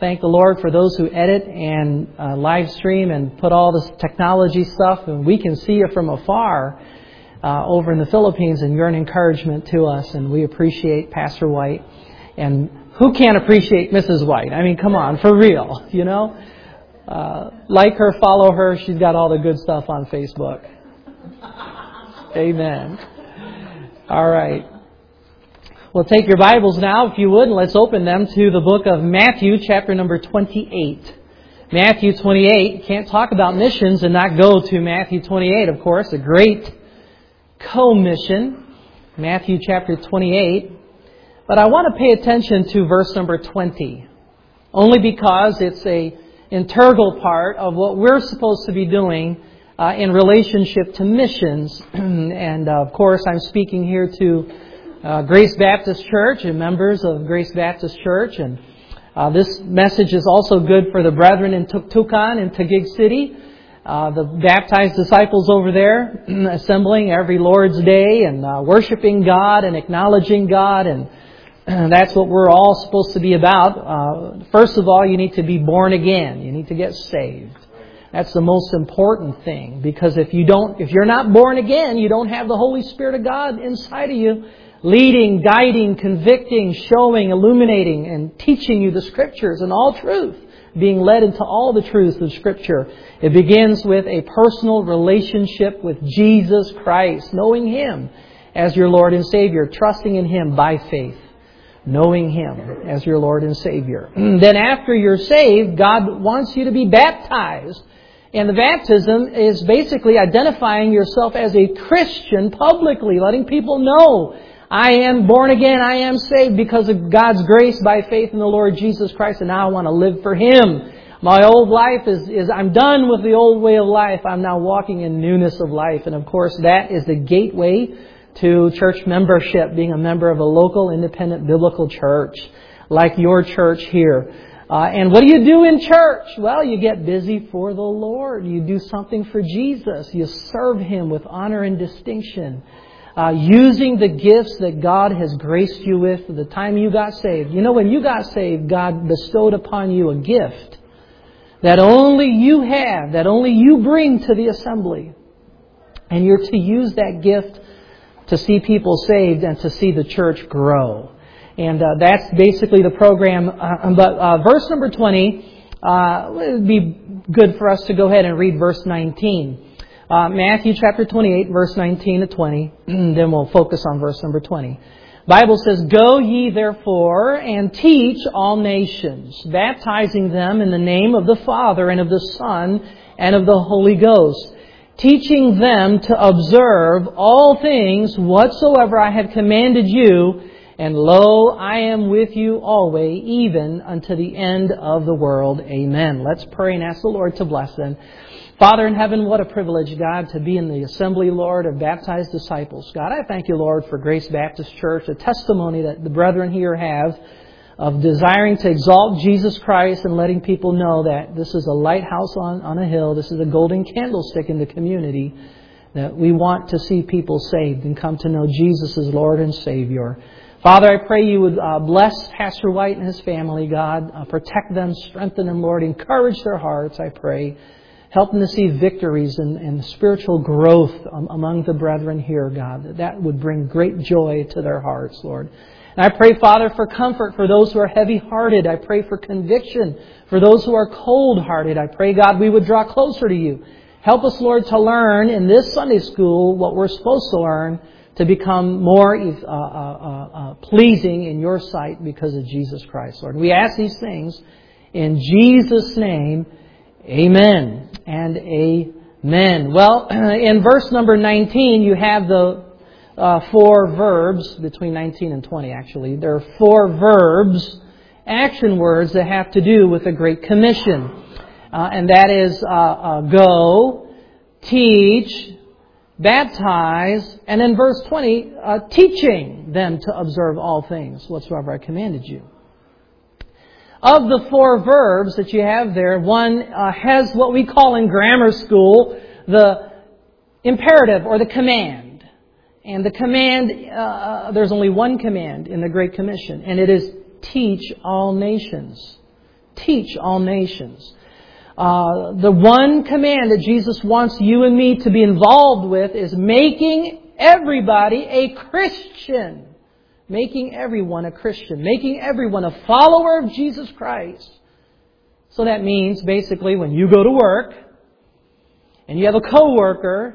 thank the Lord for those who edit and live stream and put all this technology stuff, and we can see you from afar over in the Philippines, and you're an encouragement to us, and we appreciate Pastor White. And who can't appreciate Mrs. White? I mean, come on, for real, you know? Like her, follow her. She's got all the good stuff on Facebook. Amen. All right. Well, take your Bibles now, if you would, and let's open them to the book of Matthew, chapter number 28. Matthew 28. Can't talk about missions and not go to Matthew 28, of course. A great co-mission. Matthew chapter 28. But I want to pay attention to verse number 20. Only because it's an integral part of what we're supposed to be doing in relationship to missions. And of course, I'm speaking here to Grace Baptist Church and members of Grace Baptist Church. And this message is also good for the brethren in Tuktukan and Taguig City. The baptized disciples over there assembling every Lord's Day and worshiping God and acknowledging God. And that's what we're all supposed to be about. First of all, you need to be born again. You need to get saved. That's the most important thing. Because if you're not born again, you don't have the Holy Spirit of God inside of you, leading, guiding, convicting, showing, illuminating, and teaching you the Scriptures and all truth, being led into all the truths of Scripture. It begins with a personal relationship with Jesus Christ, knowing Him as your Lord and Savior, trusting in Him by faith, knowing Him as your Lord and Savior. Then after you're saved, God wants you to be baptized. And the baptism is basically identifying yourself as a Christian publicly, letting people know, I am born again, I am saved because of God's grace by faith in the Lord Jesus Christ, and now I want to live for Him. My old life is I'm done with the old way of life. I'm now walking in newness of life. And of course, that is the gateway to church membership, being a member of a local independent biblical church, like your church here. And what do you do in church? Well, you get busy for the Lord. You do something for Jesus. You serve Him with honor and distinction. Using the gifts that God has graced you with at the time you got saved. You know, when you got saved, God bestowed upon you a gift that only you have, that only you bring to the assembly. And you're to use that gift to see people saved and to see the church grow. And that's basically the program. But verse number 20, it would be good for us to go ahead and read verse 19. Matthew chapter 28, verse 19 to 20. Then we'll focus on verse number 20. Bible says, Go ye therefore and teach all nations, baptizing them in the name of the Father and of the Son and of the Holy Ghost, teaching them to observe all things whatsoever I have commanded you. And lo, I am with you always, even unto the end of the world. Amen. Let's pray and ask the Lord to bless them. Father in heaven, what a privilege, God, to be in the assembly, Lord, of baptized disciples. God, I thank you, Lord, for Grace Baptist Church, a testimony that the brethren here have of desiring to exalt Jesus Christ and letting people know that this is a lighthouse on a hill. This is a golden candlestick in the community, that we want to see people saved and come to know Jesus as Lord and Savior. Father, I pray you would bless Pastor White and his family, God. Protect them, strengthen them, Lord. Encourage their hearts, I pray. Help them to see victories and spiritual growth among the brethren here, God. That would bring great joy to their hearts, Lord. And I pray, Father, for comfort for those who are heavy-hearted. I pray for conviction for those who are cold-hearted. I pray, God, we would draw closer to you. Help us, Lord, to learn in this Sunday school what we're supposed to learn to become more pleasing in your sight because of Jesus Christ, Lord. We ask these things in Jesus' name. Amen and amen. Well, in verse number 19, you have the 4 verbs, between 19 and 20 actually. There are 4 verbs, action words that have to do with the Great Commission. And that is go, teach, baptize, and then verse 20, teaching them to observe all things whatsoever I commanded you. Of the 4 verbs that you have there, one has what we call in grammar school the imperative or the command. And the command, there's only one command in the Great Commission, and it is teach all nations. Teach all nations. The one command that Jesus wants you and me to be involved with is making everybody a Christian. Making everyone a Christian. Making everyone a follower of Jesus Christ. So that means basically when you go to work and you have a coworker,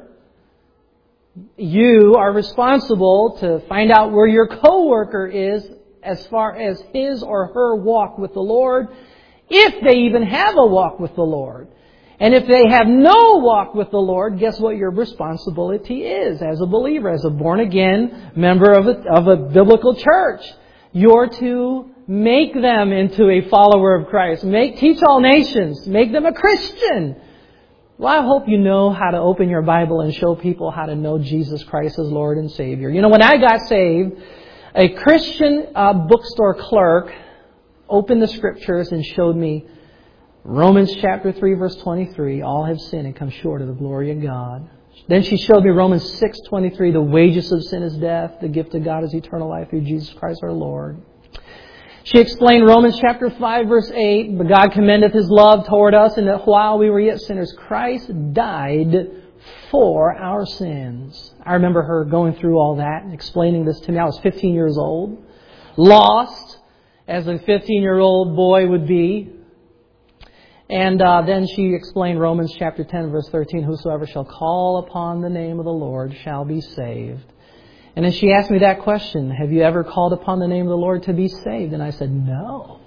you are responsible to find out where your coworker is as far as his or her walk with the Lord, if they even have a walk with the Lord. And if they have no walk with the Lord, guess what your responsibility is as a believer, as a born-again member of a biblical church? You're to make them into a follower of Christ. Teach all nations. Make them a Christian. Well, I hope you know how to open your Bible and show people how to know Jesus Christ as Lord and Savior. You know, when I got saved, a Christian bookstore clerk opened the Scriptures and showed me Romans chapter 3, verse 23, all have sinned and come short of the glory of God. Then she showed me Romans 6:23, the wages of sin is death, the gift of God is eternal life through Jesus Christ our Lord. She explained Romans chapter 5, verse 8, but God commendeth His love toward us, and that while we were yet sinners, Christ died for our sins. I remember her going through all that and explaining this to me. I was 15 years old, lost, as a 15-year-old boy would be. And then she explained Romans chapter 10, verse 13, whosoever shall call upon the name of the Lord shall be saved. And then she asked me that question, have you ever called upon the name of the Lord to be saved? And I said, no.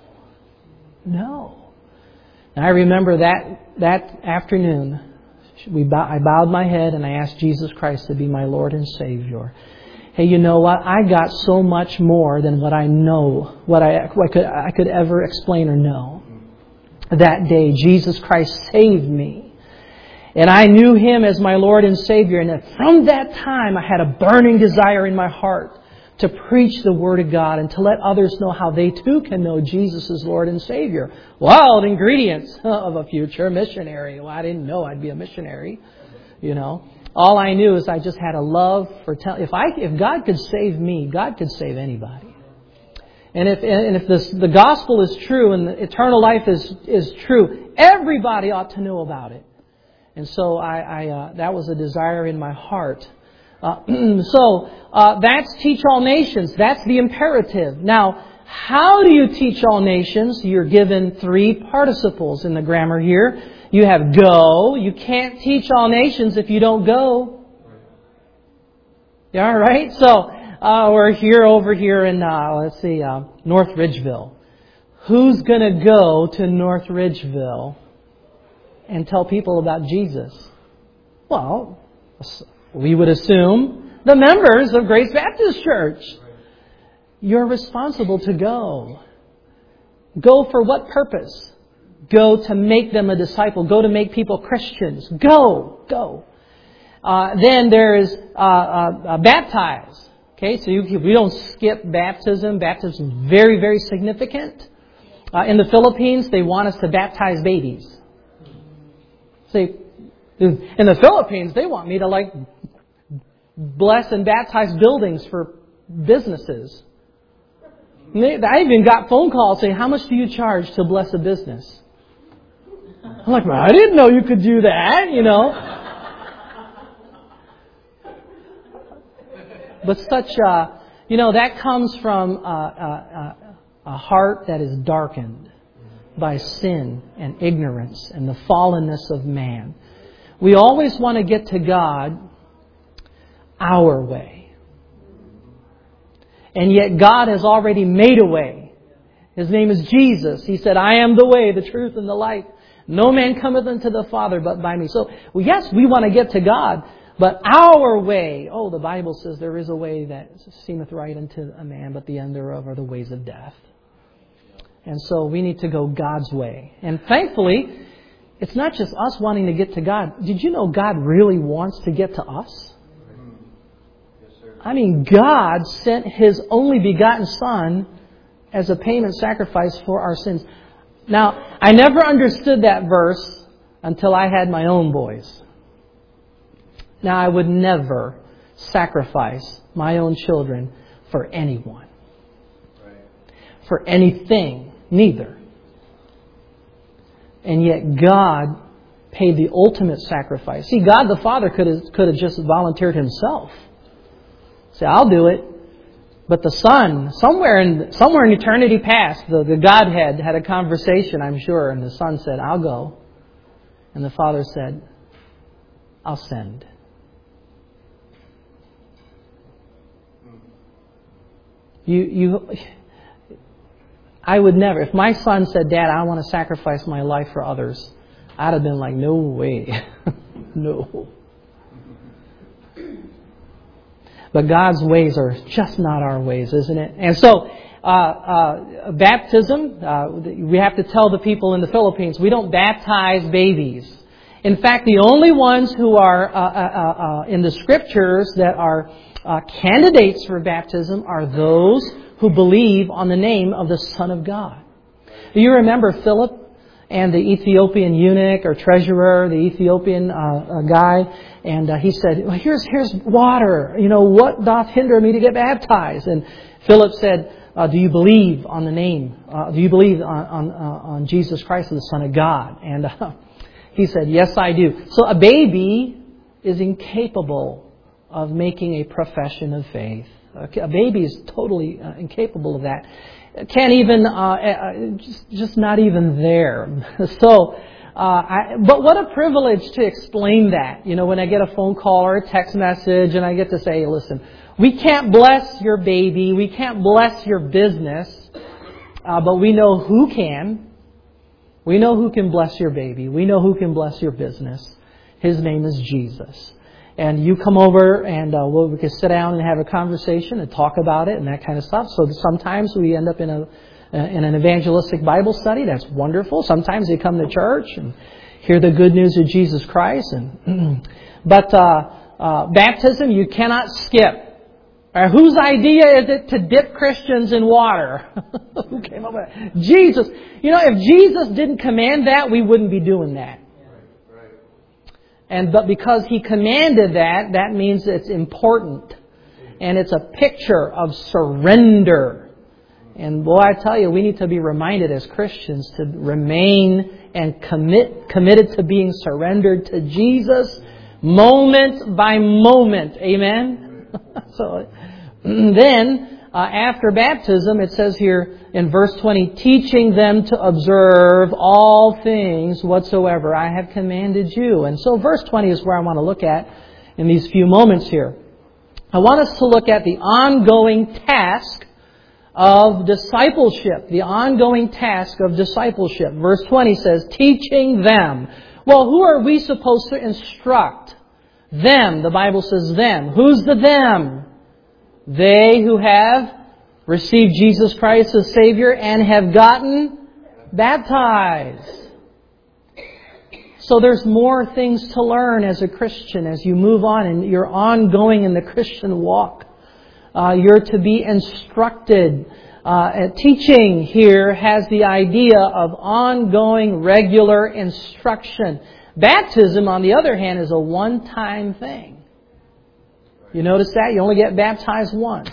And I remember that afternoon, I bowed my head and I asked Jesus Christ to be my Lord and Savior. Hey, you know what? I got so much more than what I know, what I could ever explain or know. That day, Jesus Christ saved me. And I knew Him as my Lord and Savior. And from that time, I had a burning desire in my heart to preach the Word of God and to let others know how they too can know Jesus as Lord and Savior. Wild ingredients of a future missionary. Well, I didn't know I'd be a missionary. You know, all I knew is I just had a love for if God could save me, God could save anybody. And if the gospel is true and the eternal life is true, everybody ought to know about it. And so that was a desire in my heart. That's teach all nations. That's the imperative. Now, how do you teach all nations? You're given 3 participles in the grammar here. You have go. You can't teach all nations if you don't go. All right? So, we're over here in, North Ridgeville. Who's going to go to North Ridgeville and tell people about Jesus? Well, we would assume the members of Grace Baptist Church. You're responsible to go. Go for what purpose? Go to make them a disciple. Go to make people Christians. Go. Then there's baptize. Okay, so we don't skip baptism. Baptism is very, very significant. In the Philippines, they want us to baptize babies. See, in the Philippines, they want me to bless and baptize buildings for businesses. I even got phone calls saying, how much do you charge to bless a business? I'm like, I didn't know you could do that, you know. But that comes from a heart that is darkened by sin and ignorance and the fallenness of man. We always want to get to God our way. And yet God has already made a way. His name is Jesus. He said, I am the way, the truth, and the life. No man cometh unto the Father but by me. So, yes, we want to get to God. But our way, the Bible says there is a way that seemeth right unto a man, but the end thereof are the ways of death. And so we need to go God's way. And thankfully, it's not just us wanting to get to God. Did you know God really wants to get to us? I mean, God sent His only begotten Son as a payment sacrifice for our sins. Now, I never understood that verse until I had my own boys. Now, I would never sacrifice my own children for anyone. For anything, neither. And yet God paid the ultimate sacrifice. See, God the Father could have just volunteered Himself. Say, I'll do it. But the Son, somewhere in eternity past, the Godhead had a conversation, I'm sure, and the Son said, I'll go. And the Father said, I'll send. I would never, if my son said, Dad, I want to sacrifice my life for others, I'd have been like, no way. No. But God's ways are just not our ways, isn't it? And so, baptism, we have to tell the people in the Philippines, we don't baptize babies. In fact, the only ones who are in the Scriptures that are candidates for baptism are those who believe on the name of the Son of God. Do you remember Philip and the Ethiopian eunuch or treasurer, the Ethiopian guy? And he said, well, here's water. What doth hinder me to get baptized? And Philip said, do you believe on the name? Do you believe on Jesus Christ, the Son of God? And he said, yes, I do. So a baby is incapable of making a profession of faith. A baby is totally incapable of that. Can't even, just not even there. So, but what a privilege to explain that. When I get a phone call or a text message and I get to say, listen, we can't bless your baby, we can't bless your business, but we know who can. We know who can bless your baby. We know who can bless your business. His name is Jesus. And you come over and we can sit down and have a conversation and talk about it and that kind of stuff. So sometimes we end up in an evangelistic Bible study. That's wonderful. Sometimes they come to church and hear the good news of Jesus Christ. But baptism you cannot skip. Whose idea is it to dip Christians in water? Who came up with it? Jesus. If Jesus didn't command that, we wouldn't be doing that. But because He commanded that, that means it's important. And it's a picture of surrender. And boy, I tell you, we need to be reminded as Christians to remain and committed to being surrendered to Jesus moment by moment. Amen? So then, after baptism, it says here in verse 20, teaching them to observe all things whatsoever I have commanded you. And so verse 20 is where I want to look at in these few moments here. I want us to look at the ongoing task of discipleship. The ongoing task of discipleship. Verse 20 says, teaching them. Well, who are we supposed to instruct? Them. The Bible says them. Who's the them? They who have received Jesus Christ as Savior and have gotten baptized. So there's more things to learn as a Christian as you move on and you're ongoing in the Christian walk. You're to be instructed. Teaching here has the idea of ongoing, regular instruction. Baptism, on the other hand, is a one-time thing. You notice that? You only get baptized once.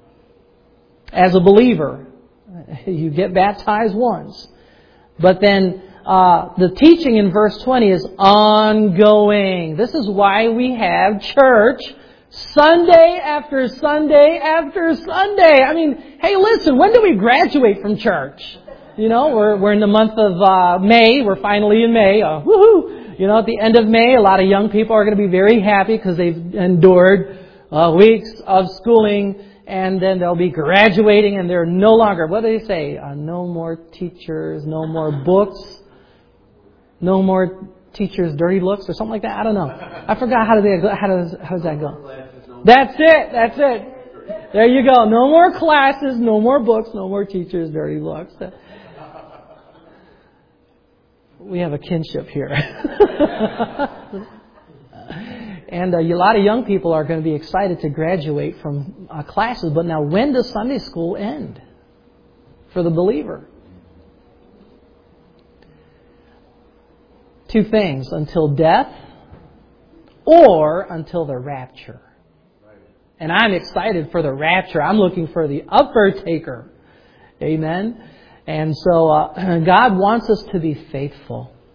As a believer, you get baptized once. But then the teaching in verse 20 is ongoing. This is why we have church Sunday after Sunday after Sunday. I mean, hey, listen, when do we graduate from church? We're in the month of May. We're finally in May. Woohoo! At the end of May, a lot of young people are going to be very happy because they've endured weeks of schooling, and then they'll be graduating, and they're no longer, what do they say? No more teachers, no more books, no more teachers' dirty looks, or something like that. I don't know. I forgot how does that go? That's it. There you go. No more classes, no more books, no more teachers' dirty looks. We have a kinship here. And a lot of young people are going to be excited to graduate from classes. But now, when does Sunday school end for the believer? Two things: until death or until the rapture. And I'm excited for the rapture. I'm looking for the upper-taker. Amen? And so God wants us to be faithful.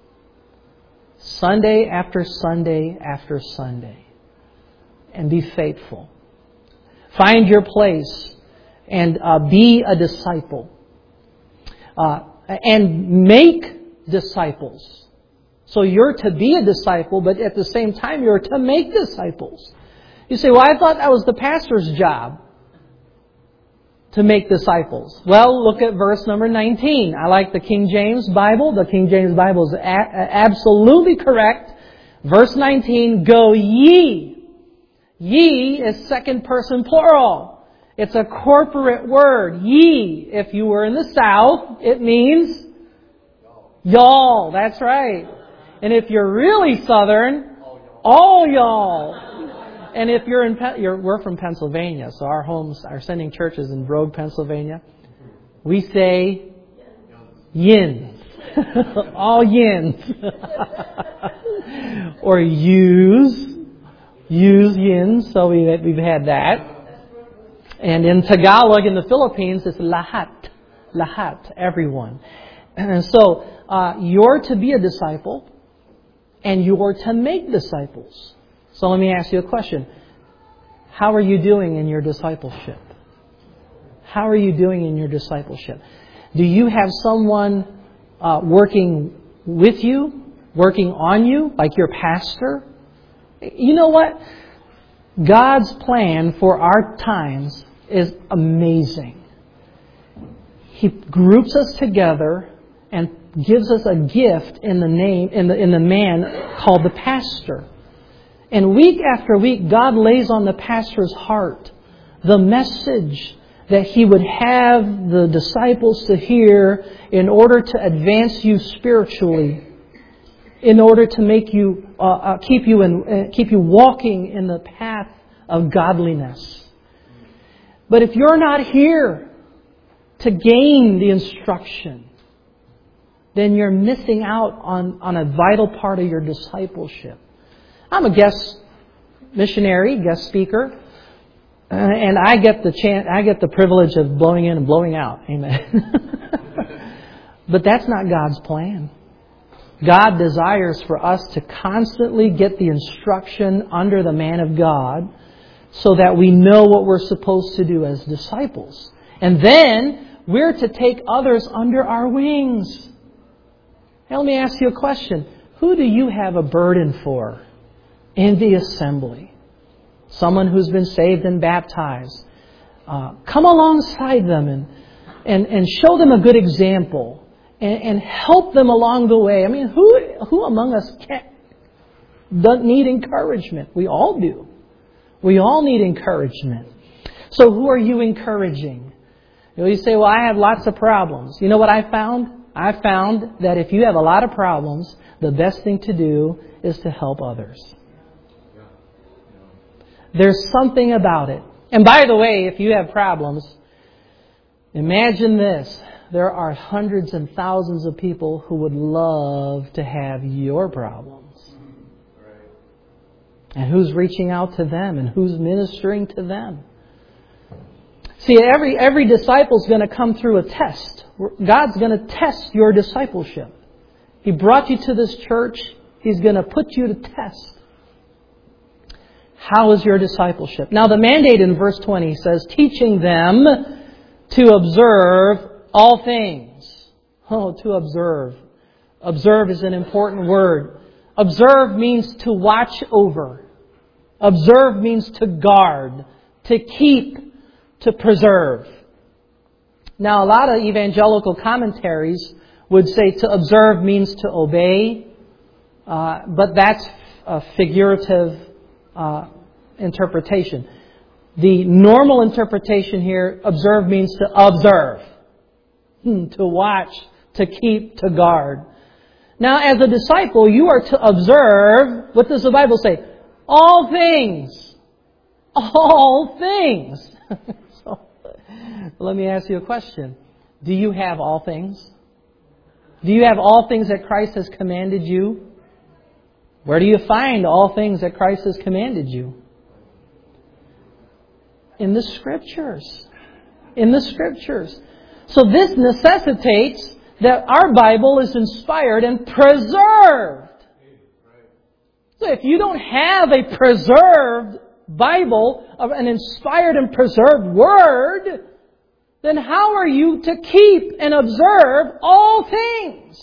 Sunday after Sunday after Sunday. And be faithful. Find your place and be a disciple. And make disciples. So you're to be a disciple, but at the same time you're to make disciples. You say, well, I thought that was the pastor's job, to make disciples. Well, look at verse number 19. I like the King James Bible. The King James Bible is absolutely correct. Verse 19, go ye. Ye is second person plural. It's a corporate word. Ye. If you were in the South, it means y'all. That's right. And if you're really Southern, all y'all. And if we're from Pennsylvania, so our sending churches in Brogue, Pennsylvania. We say yins. All yins. Or use yins. So we've had that. And in Tagalog in the Philippines, it's lahat. Lahat, everyone. And so you're to be a disciple and you're to make disciples. So let me ask you a question. How are you doing in your discipleship? How are you doing in your discipleship? Do you have someone working with you, working on you, like your pastor? You know what? God's plan for our times is amazing. He groups us together and gives us a gift in the name, in the man called the pastor. And week after week, God lays on the pastor's heart the message that he would have the disciples to hear in order to advance you spiritually, in order to make you keep you walking in the path of godliness. But if you're not here to gain the instruction, then you're missing out on a vital part of your discipleship. I'm a guest missionary, guest speaker, and I get the privilege of blowing in and blowing out. Amen. But that's not God's plan. God desires for us to constantly get the instruction under the man of God so that we know what we're supposed to do as disciples. And then we're to take others under our wings. Now, let me ask you a question. Who do you have a burden for in the assembly? Someone who's been saved and baptized. Come alongside them and show them a good example and help them along the way. I mean, who among us doesn't need encouragement? We all do. We all need encouragement. So who are you encouraging? You say, well, I have lots of problems. You know what I found? I found that if you have a lot of problems, the best thing to do is to help others. There's something about it. And by the way, if you have problems, imagine this. There are hundreds and thousands of people who would love to have your problems. And who's reaching out to them and who's ministering to them? See, every disciple is going to come through a test. God's going to test your discipleship. He brought you to this church. He's going to put you to test. How is your discipleship? Now, the mandate in verse 20 says, teaching them to observe all things. Oh, to observe. Observe is an important word. Observe means to watch over. Observe means to guard, to keep, to preserve. Now, a lot of evangelical commentaries would say to observe means to obey, but that's a figurative interpretation. The normal interpretation here, observe means to observe, to watch, to keep, to guard. Now, as a disciple, you are to observe, what does the Bible say? All things. All things. So, let me ask you a question. Do you have all things? Do you have all things that Christ has commanded you? Where do you find all things that Christ has commanded you? In the Scriptures. In the Scriptures. So this necessitates that our Bible is inspired and preserved. So if you don't have a preserved Bible, an inspired and preserved Word, then how are you to keep and observe all things?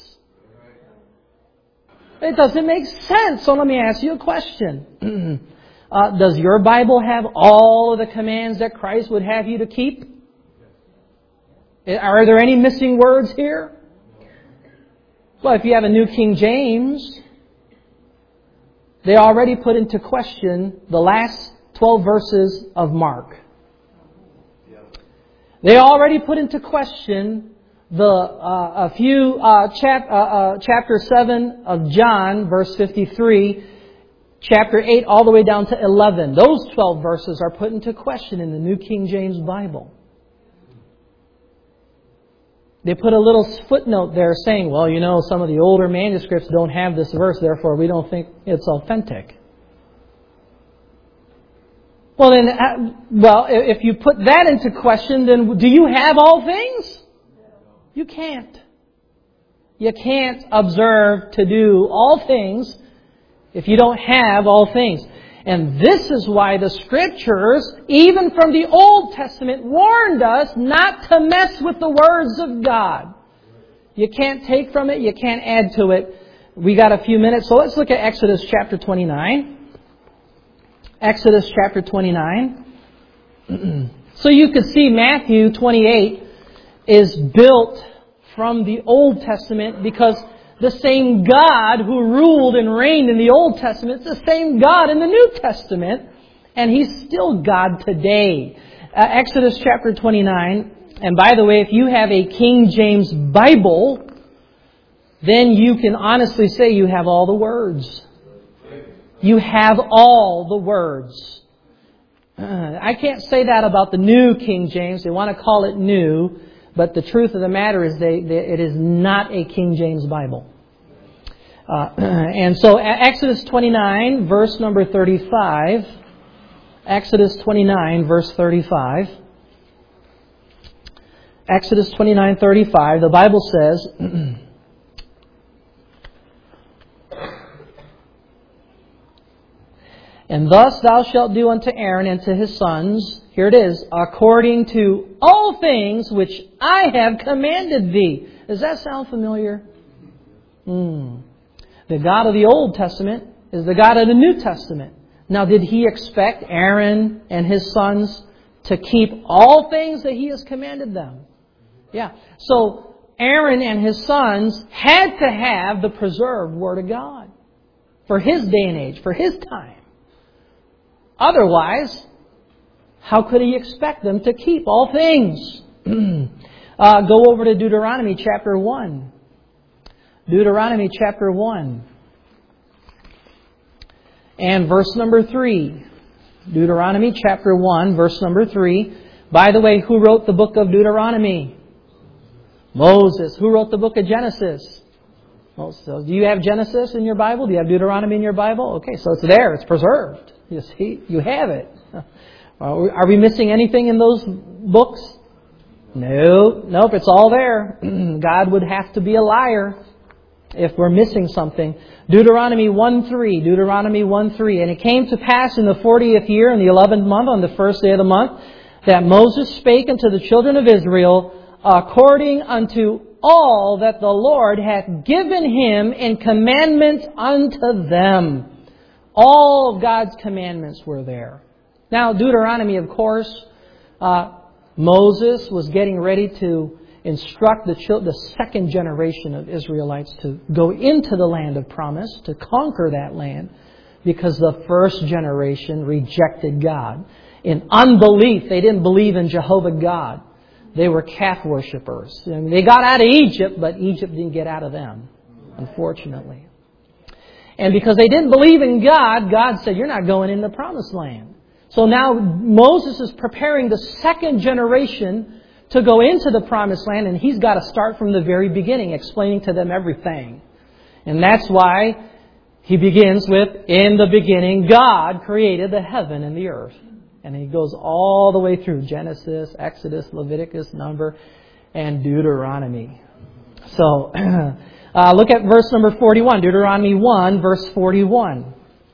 It doesn't make sense. So let me ask you a question. Does your Bible have all of the commands that Christ would have you to keep? Are there any missing words here? Well, if you have a New King James, they already put into question the last 12 verses of Mark. They already put into question chapter 7 of John, verse 53, chapter 8 all the way down to 11. Those 12 verses are put into question in the New King James Bible. They put a little footnote there saying, well, you know, some of the older manuscripts don't have this verse, therefore we don't think it's authentic. Well, then, if you put that into question, then do you have all things? You can't. You can't observe to do all things if you don't have all things. And this is why the Scriptures, even from the Old Testament, warned us not to mess with the words of God. You can't take from it, you can't add to it. We got a few minutes, so let's look at Exodus chapter 29. Exodus chapter 29. So you could see Matthew 28 is built from the Old Testament because the same God who ruled and reigned in the Old Testament is the same God in the New Testament, and He's still God today. Exodus chapter 29, and by the way, if you have a King James Bible, then you can honestly say you have all the words. You have all the words. I can't say that about the New King James. They want to call it new, but the truth of the matter is it is not a King James Bible. And so Exodus 29, verse number 35. Exodus 29, verse 35. Exodus 29:35, the Bible says, and thus thou shalt do unto Aaron and to his sons, here it is, according to all things which I have commanded thee. Does that sound familiar? The God of the Old Testament is the God of the New Testament. Now, did He expect Aaron and his sons to keep all things that He has commanded them? Yeah. So, Aaron and his sons had to have the preserved Word of God for his day and age, for his time. Otherwise, how could He expect them to keep all things? Go over to Deuteronomy chapter 1. Deuteronomy chapter 1. And verse number 3. Deuteronomy chapter 1, verse number 3. By the way, who wrote the book of Deuteronomy? Moses. Who wrote the book of Genesis? Moses. So do you have Genesis in your Bible? Do you have Deuteronomy in your Bible? Okay, so it's there. It's preserved. You see, you have it. Are we missing anything in those books? No. Nope, it's all there. God would have to be a liar if we're missing something. Deuteronomy 1:3. Deuteronomy 1:3. And it came to pass in the 40th year, in the 11th month, on the first day of the month, that Moses spake unto the children of Israel according unto all that the Lord hath given him in commandments unto them. All of God's commandments were there. Now, Deuteronomy, of course, Moses was getting ready to instruct the second generation of Israelites to go into the land of promise, to conquer that land, because the first generation rejected God. In unbelief, they didn't believe in Jehovah God. They were calf worshippers. And they got out of Egypt, but Egypt didn't get out of them, unfortunately. And because they didn't believe in God, God said, you're not going in the promised land. So now Moses is preparing the second generation to go into the promised land, and he's got to start from the very beginning, explaining to them everything. And that's why he begins with, in the beginning, God created the heaven and the earth. And he goes all the way through Genesis, Exodus, Leviticus, Number, and Deuteronomy. So, look at verse number 41. Deuteronomy 1, verse 41.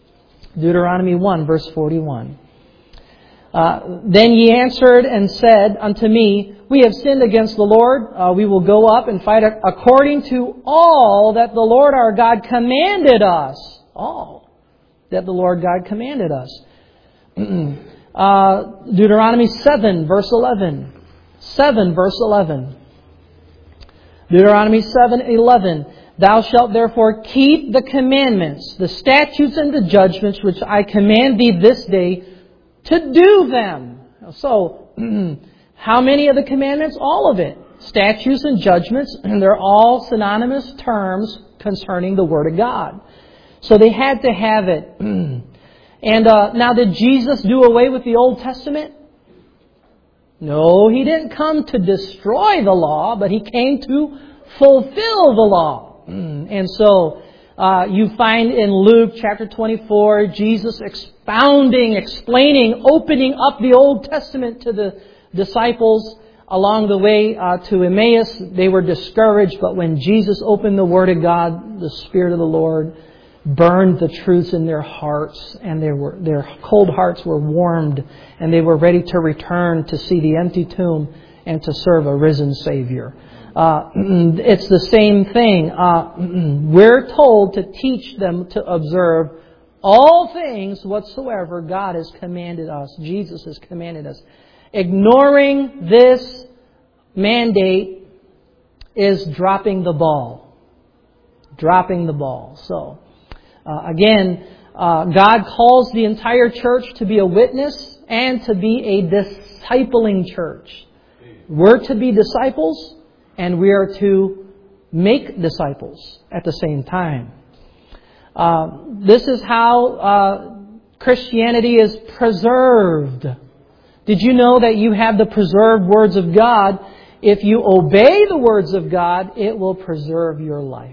Deuteronomy 1, verse 41. Then ye answered and said unto me, We have sinned against the Lord. We will go up and fight according to all that the Lord our God commanded us. All that the Lord God commanded us. Deuteronomy 7, verse 11. 7, verse 11. Deuteronomy 7:11. Thou shalt therefore keep the commandments, the statutes and the judgments which I command thee this day to do them. So, how many of the commandments? All of it. Statutes and judgments, and they're all synonymous terms concerning the Word of God. So they had to have it. And now, did Jesus do away with the Old Testament? No, He didn't come to destroy the law, but He came to fulfill the law. And so you find in Luke chapter 24, Jesus expounding, explaining, opening up the Old Testament to the disciples along the way to Emmaus. They were discouraged, but when Jesus opened the Word of God, the Spirit of the Lord burned the truths in their hearts, and their cold hearts were warmed, and they were ready to return to see the empty tomb and to serve a risen Savior. It's the same thing. We're told to teach them to observe all things whatsoever God has commanded us. Jesus has commanded us. Ignoring this mandate is dropping the ball. Dropping the ball. So, again, God calls the entire church to be a witness and to be a discipling church. We're to be disciples, and we are to make disciples at the same time. This is how Christianity is preserved. Did you know that you have the preserved words of God? If you obey the words of God, it will preserve your life.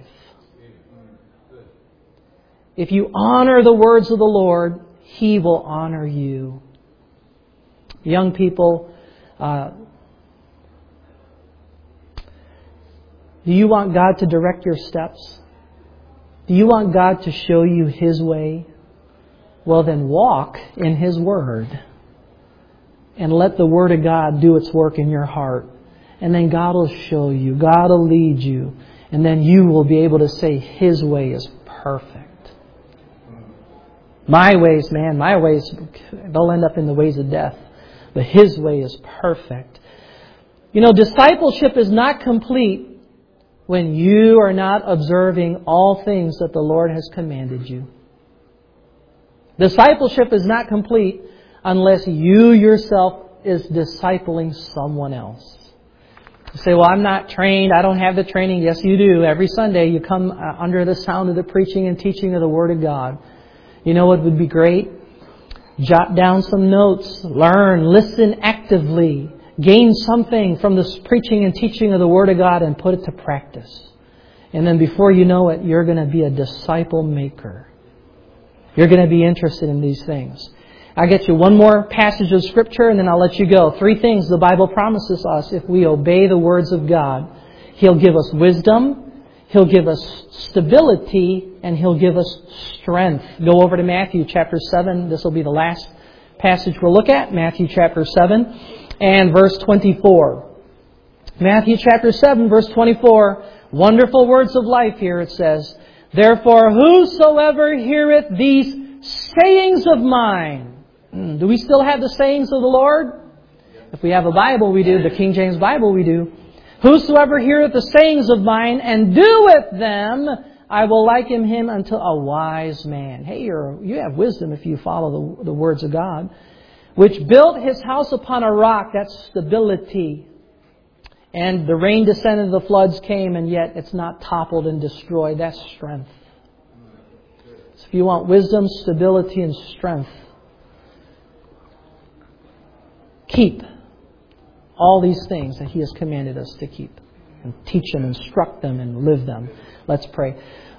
If you honor the words of the Lord, He will honor you. Young people, do you want God to direct your steps? Do you want God to show you His way? Well, then walk in His Word. And let the Word of God do its work in your heart. And then God will show you. God will lead you. And then you will be able to say, His way is perfect. My ways, they'll end up in the ways of death. But His way is perfect. You know, discipleship is not complete when you are not observing all things that the Lord has commanded you. Discipleship is not complete unless you yourself is discipling someone else. You say, well, I'm not trained. I don't have the training. Yes, you do. Every Sunday you come under the sound of the preaching and teaching of the Word of God. You know what would be great? Jot down some notes. Learn. Listen actively. Gain something from this preaching and teaching of the Word of God and put it to practice. And then before you know it, you're going to be a disciple maker. You're going to be interested in these things. I'll get you one more passage of Scripture and then I'll let you go. 3 things the Bible promises us if we obey the words of God. He'll give us wisdom, He'll give us stability, and He'll give us strength. Go over to Matthew chapter 7. This will be the last passage we'll look at. Matthew chapter 7 and verse 24. Matthew chapter 7, verse 24. Wonderful words of life here, it says, Therefore, whosoever heareth these sayings of mine. Do we still have the sayings of the Lord? If we have a Bible, we do. The King James Bible, we do. Whosoever heareth the sayings of mine and doeth them, I will liken him unto a wise man. Hey, you have wisdom if you follow the words of God. Which built his house upon a rock. That's stability. And the rain descended, the floods came, and yet it's not toppled and destroyed. That's strength. So if you want wisdom, stability, and strength, keep all these things that He has commanded us to keep. And teach them, instruct them, and live them. Let's pray.